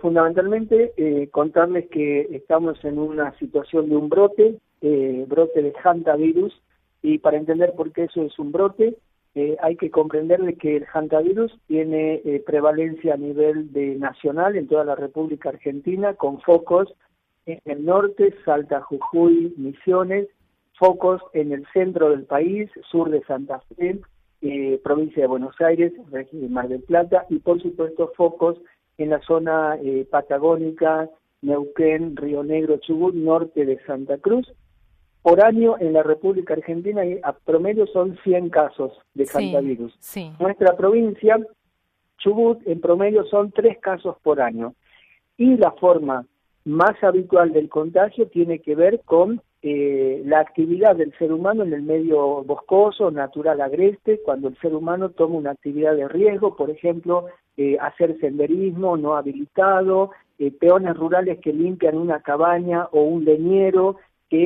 fundamentalmente contarles que estamos en una situación de un brote de hantavirus, y para entender por qué eso es un brote, hay que comprender de que el hantavirus tiene prevalencia a nivel nacional en toda la República Argentina, con focos en el norte, Salta, Jujuy, Misiones, focos en el centro del país, sur de Santa Fe, provincia de Buenos Aires, región de Mar del Plata, y por supuesto focos en la zona patagónica, Neuquén, Río Negro, Chubut, norte de Santa Cruz. Por año en la República Argentina a promedio son 100 casos de hantavirus. Sí. Nuestra provincia, Chubut, en promedio son 3 casos por año. Y la forma más habitual del contagio tiene que ver con la actividad del ser humano en el medio boscoso, natural, agreste, cuando el ser humano toma una actividad de riesgo, por ejemplo, hacer senderismo no habilitado, peones rurales que limpian una cabaña o un leñero,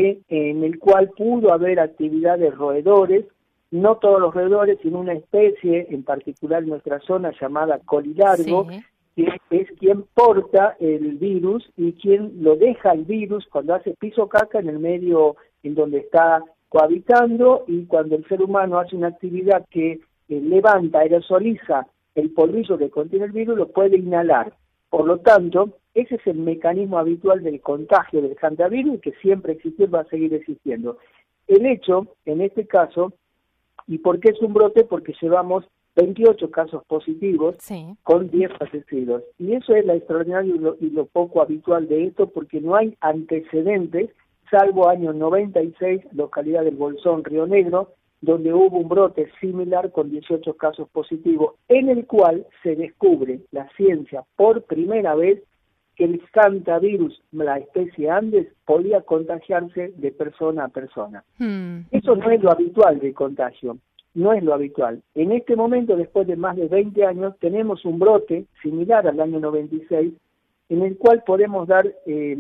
en el cual pudo haber actividad de roedores, no todos los roedores, sino una especie, en particular en nuestra zona llamada colilargo, que es quien porta el virus y quien lo deja el virus cuando hace piso caca en el medio en donde está cohabitando, y cuando el ser humano hace una actividad que levanta, aerosoliza el polvillo que contiene el virus, lo puede inhalar. Por lo tanto, ese es el mecanismo habitual del contagio del hantavirus, que siempre existió y va a seguir existiendo. El hecho, en este caso, ¿y por qué es un brote? Porque llevamos 28 casos positivos con 10 fallecidos. Y eso es lo extraordinario y lo poco habitual de esto, porque no hay antecedentes, salvo año 96, localidad del Bolsón, Río Negro, donde hubo un brote similar con 18 casos positivos, en el cual se descubre la ciencia por primera vez que el hantavirus, la especie Andes, podía contagiarse de persona a persona. Eso no es lo habitual del contagio, no es lo habitual. En este momento, después de más de 20 años, tenemos un brote similar al año 96, en el cual podemos dar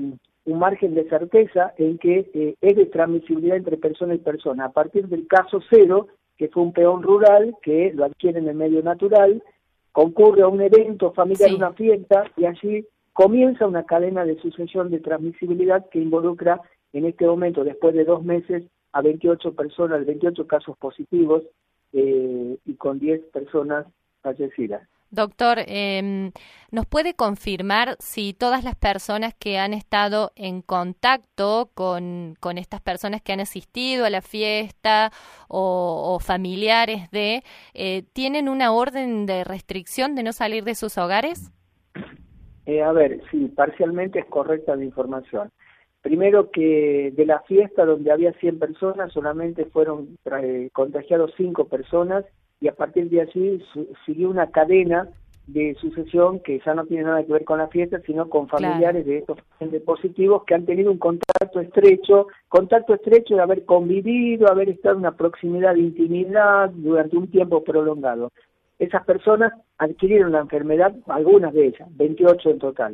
un margen de certeza en que es de transmisibilidad entre persona y persona, a partir del caso 0, que fue un peón rural que lo adquiere en el medio natural, concurre a un evento familiar, una fiesta, y allí comienza una cadena de sucesión de transmisibilidad que involucra en este momento, después de 2 meses, a 28 personas, 28 casos positivos y con 10 personas fallecidas. Doctor, ¿nos puede confirmar si todas las personas que han estado en contacto con estas personas que han asistido a la fiesta o familiares tienen una orden de restricción de no salir de sus hogares? A ver, sí, parcialmente es correcta la información. Primero, que de la fiesta donde había 100 personas, solamente fueron contagiados 5 personas, y a partir de allí siguió una cadena de sucesión que ya no tiene nada que ver con la fiesta, sino con familiares de estos pacientes positivos que han tenido un contacto estrecho de haber convivido, haber estado en una proximidad de intimidad durante un tiempo prolongado. Esas personas adquirieron la enfermedad, algunas de ellas, 28 en total.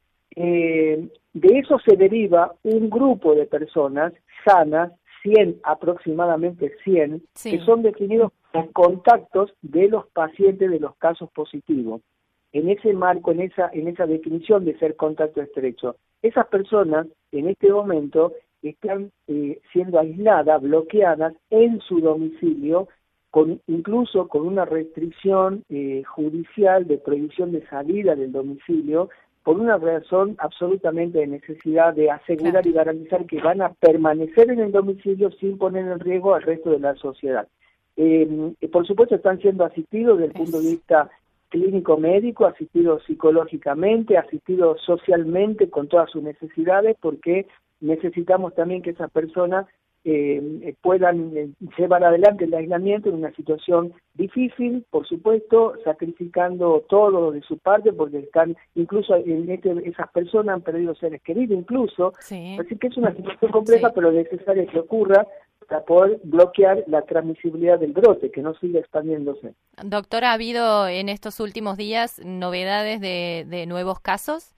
De eso se deriva un grupo de personas sanas, 100, aproximadamente 100, que son definidos como contactos de los pacientes de los casos positivos. En ese marco, en esa definición de ser contacto estrecho, esas personas en este momento están siendo aisladas, bloqueadas en su domicilio, incluso con una restricción judicial de prohibición de salida del domicilio, por una razón absolutamente de necesidad de asegurar y garantizar que van a permanecer en el domicilio sin poner en riesgo al resto de la sociedad. Por supuesto, están siendo asistidos desde el punto de vista clínico-médico, asistidos psicológicamente, asistidos socialmente con todas sus necesidades, porque necesitamos también que esas personas puedan llevar adelante el aislamiento en una situación difícil, por supuesto, sacrificando todo de su parte, porque están, incluso esas personas han perdido seres queridos, incluso, así que es una situación compleja, pero necesaria que ocurra para poder bloquear la transmisibilidad del brote, que no siga expandiéndose. Doctor, ¿ha habido en estos últimos días novedades de nuevos casos?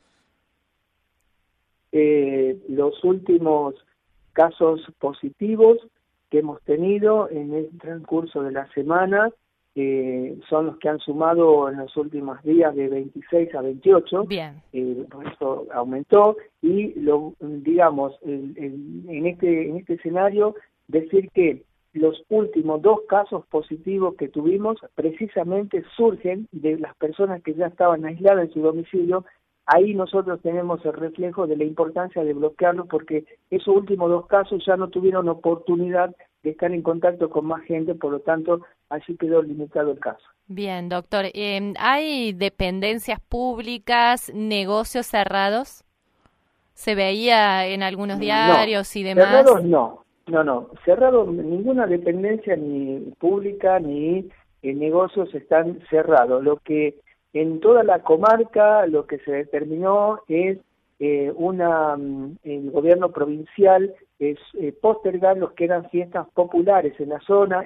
Los últimos casos positivos que hemos tenido en el transcurso de la semana son los que han sumado en los últimos días de 26 a 28. Bien. Por eso aumentó y digamos en este escenario decir que los últimos 2 casos positivos que tuvimos precisamente surgen de las personas que ya estaban aisladas en su domicilio. Ahí nosotros tenemos el reflejo de la importancia de bloquearlo, porque esos últimos 2 casos ya no tuvieron oportunidad de estar en contacto con más gente, por lo tanto, allí quedó limitado el caso. Bien, doctor. ¿Hay dependencias públicas, negocios cerrados? ¿Se veía en algunos diarios y demás? Cerrados no. Cerrados, ninguna dependencia ni pública ni negocios están cerrados. Lo que en toda la comarca lo que se determinó es el gobierno provincial es postergar los que eran fiestas populares en la zona.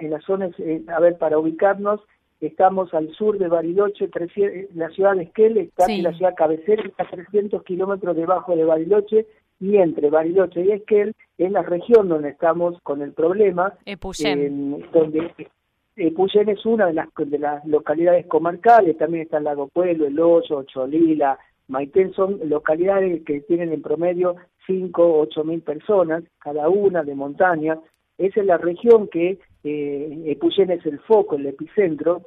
Para ubicarnos, estamos al sur de Bariloche, la ciudad de Esquel, está en la ciudad cabecera, está a 300 kilómetros debajo de Bariloche, y entre Bariloche y Esquel es la región donde estamos con el problema. Epuyén. Donde Epuyén es una de las localidades comarcales, también está Lago Pueblo, El Hoyo, Cholila, Maitén, son localidades que tienen en promedio 5 o 8 mil personas, cada una de montaña. Esa es la región que Epuyén es el foco, el epicentro,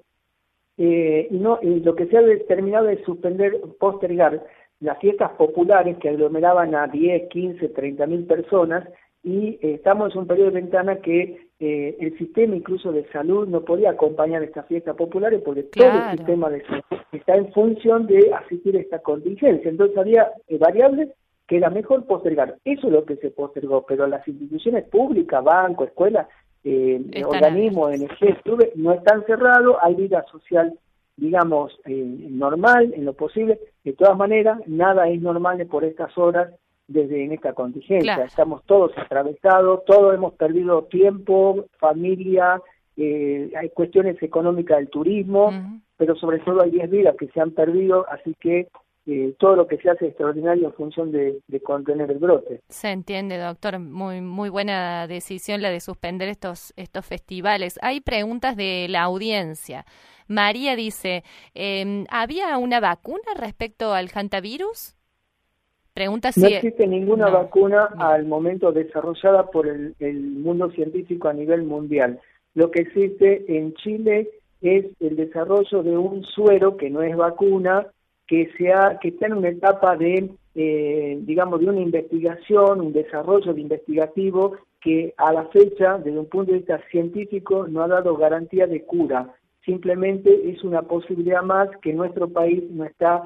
y lo que se ha determinado es postergar las fiestas populares que aglomeraban a 10, 15, 30 mil personas, y estamos en un periodo de ventana que el sistema incluso de salud no podía acompañar estas fiestas populares, porque todo el sistema de salud está en función de asistir a esta contingencia. Entonces había variables que era mejor postergar. Eso es lo que se postergó, pero las instituciones públicas, bancos, escuelas, organismos, ONG, clubes, no están cerrados, hay vida social, digamos, normal en lo posible. De todas maneras, nada es normal por estas horas en esta contingencia. Estamos todos atravesados, todos hemos perdido tiempo, familia, hay cuestiones económicas del turismo, pero sobre todo hay 10 vidas que se han perdido, así que todo lo que se hace es extraordinario en función de contener el brote. Se entiende, doctor. Muy buena decisión la de suspender estos festivales. Hay preguntas de la audiencia. María dice, ¿había una vacuna respecto al hantavirus? Pregunta si... No existe ninguna vacuna al momento desarrollada por el mundo científico a nivel mundial. Lo que existe en Chile es el desarrollo de un suero que no es vacuna, que está en una etapa de, digamos, de una investigación, un desarrollo investigativo que a la fecha, desde un punto de vista científico, no ha dado garantía de cura. Simplemente es una posibilidad más que nuestro país no está,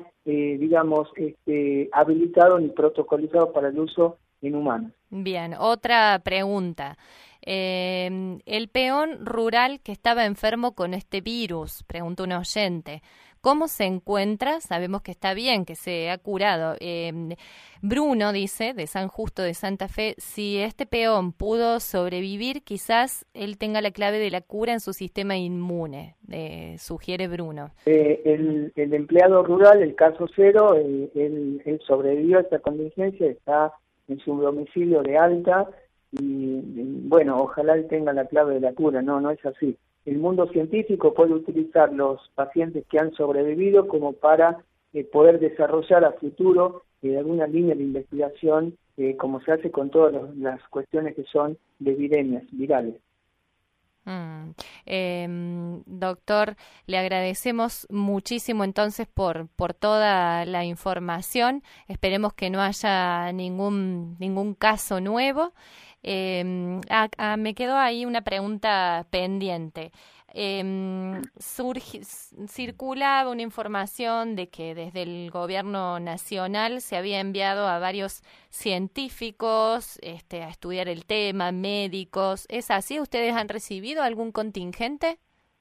habilitado ni protocolizado para el uso en humanos. Bien, otra pregunta. El peón rural que estaba enfermo con este virus, pregunta un oyente, ¿cómo se encuentra? Sabemos que está bien, que se ha curado. Bruno dice, de San Justo de Santa Fe, si este peón pudo sobrevivir, quizás él tenga la clave de la cura en su sistema inmune, sugiere Bruno. El empleado rural, el caso 0, él sobrevivió a esta contingencia, está en su domicilio de alta, y bueno, ojalá él tenga la clave de la cura. No es así. El mundo científico puede utilizar los pacientes que han sobrevivido como para poder desarrollar a futuro alguna línea de investigación, como se hace con todas las cuestiones que son de epidemias virales. Doctor, le agradecemos muchísimo entonces por toda la información. Esperemos que no haya ningún caso nuevo. Me quedó ahí una pregunta pendiente. Circulaba una información de que desde el gobierno nacional se había enviado a varios científicos a estudiar el tema, médicos. ¿Es así? ¿Ustedes han recibido algún contingente?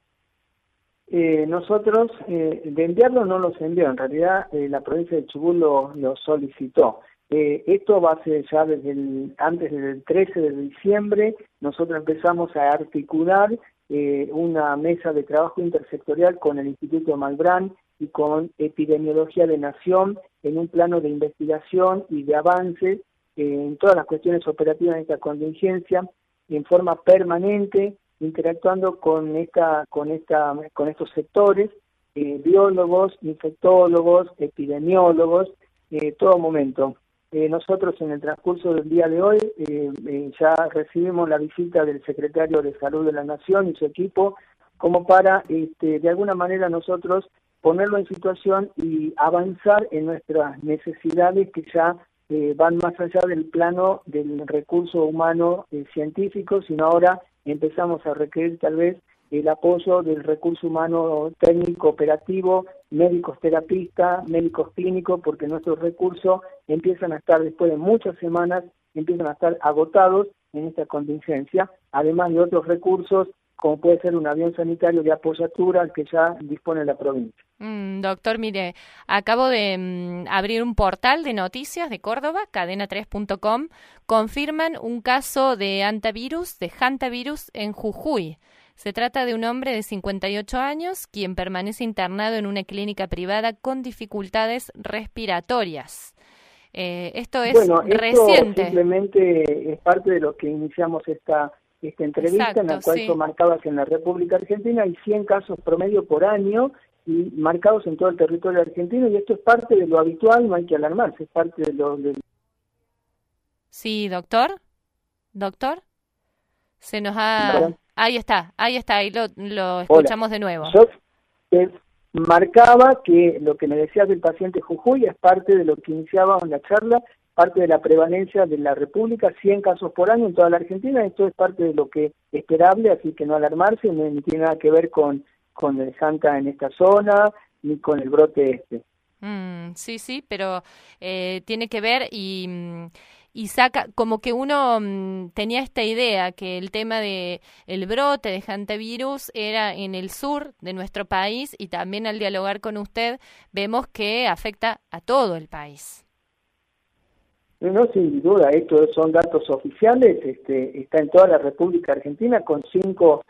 Nosotros, de enviarlo no los envió. En realidad, la provincia de Chubut lo solicitó. Esto va a ser ya desde el 13 de diciembre. Nosotros empezamos a articular una mesa de trabajo intersectorial con el Instituto Malbrán y con Epidemiología de Nación en un plano de investigación y de avance en todas las cuestiones operativas de esta contingencia en forma permanente. interactuando con estos sectores, biólogos, infectólogos, epidemiólogos, todo momento. Nosotros en el transcurso del día de hoy ya recibimos la visita del secretario de Salud de la Nación y su equipo, como para de alguna manera nosotros ponerlo en situación y avanzar en nuestras necesidades que ya van más allá del plano del recurso humano científico, sino ahora empezamos a requerir tal vez el apoyo del recurso humano técnico operativo, médicos terapistas, médicos clínicos, porque nuestros recursos empiezan a estar después de muchas semanas, empiezan a estar agotados en esta contingencia, además de otros recursos como puede ser un avión sanitario de apoyatura al que ya dispone la provincia. Doctor, mire, acabo de abrir un portal de noticias de Córdoba, cadena3.com, confirman un caso de hantavirus en Jujuy. Se trata de un hombre de 58 años, quien permanece internado en una clínica privada con dificultades respiratorias. Esto es reciente. Esto simplemente es parte de lo que iniciamos esta entrevista. Exacto, en la cual son marcadas en la República Argentina, hay 100 casos promedio por año y marcados en todo el territorio argentino, y esto es parte de lo habitual, no hay que alarmarse, es parte de lo... Sí, doctor, se nos ha... Ahí está, ahí lo escuchamos. Hola. De nuevo. Yo marcaba que lo que me decías del paciente Jujuy es parte de lo que iniciábamos en la charla, parte de la prevalencia de la República, 100 casos por año en toda la Argentina. Esto es parte de lo que es esperable, así que no alarmarse, no tiene nada que ver con el Santa en esta zona, ni con el brote este. Sí, pero tiene que ver y saca, como que uno tenía esta idea que el tema de el brote de hantavirus era en el sur de nuestro país, y también al dialogar con usted vemos que afecta a todo el país. No, sin duda, estos son datos oficiales, está en toda la República Argentina con cinco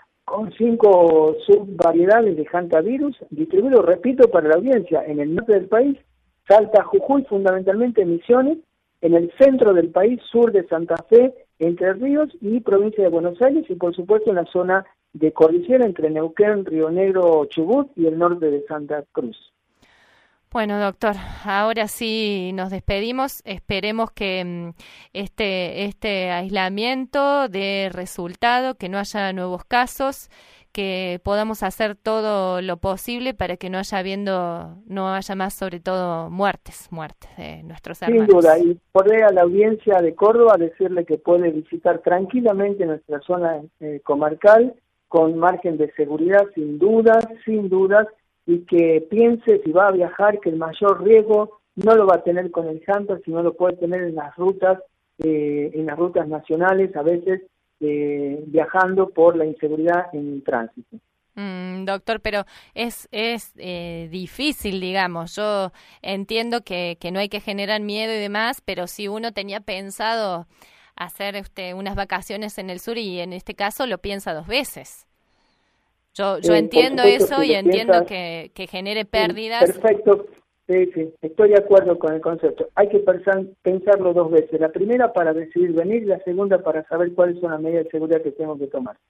subvariedades de hantavirus, distribuidos, repito, para la audiencia, en el norte del país, Salta, Jujuy, fundamentalmente Misiones, en el centro del país, sur de Santa Fe, Entre Ríos y provincia de Buenos Aires, y por supuesto en la zona de cordillera entre Neuquén, Río Negro, Chubut y el norte de Santa Cruz. Bueno, doctor, ahora sí nos despedimos. Esperemos que este aislamiento dé resultado, que no haya nuevos casos, que podamos hacer todo lo posible para que no haya más, sobre todo muertes de nuestros hermanos. Sin duda, y podré a la audiencia de Córdoba decirle que puede visitar tranquilamente nuestra zona comarcal con margen de seguridad, sin dudas, y que piense, si va a viajar, que el mayor riesgo no lo va a tener con el Santa, sino lo puede tener en las rutas nacionales, a veces viajando por la inseguridad en el tránsito. Doctor, pero es difícil, digamos. Yo entiendo que no hay que generar miedo y demás, pero si uno tenía pensado hacer unas vacaciones en el sur, y en este caso lo piensa 2 veces. Yo entiendo eso y entiendo que genere pérdidas. Perfecto, sí, estoy de acuerdo con el concepto. Hay que pensarlo 2 veces. La primera para decidir venir y la segunda para saber cuáles son las medidas de seguridad que tengo que tomar.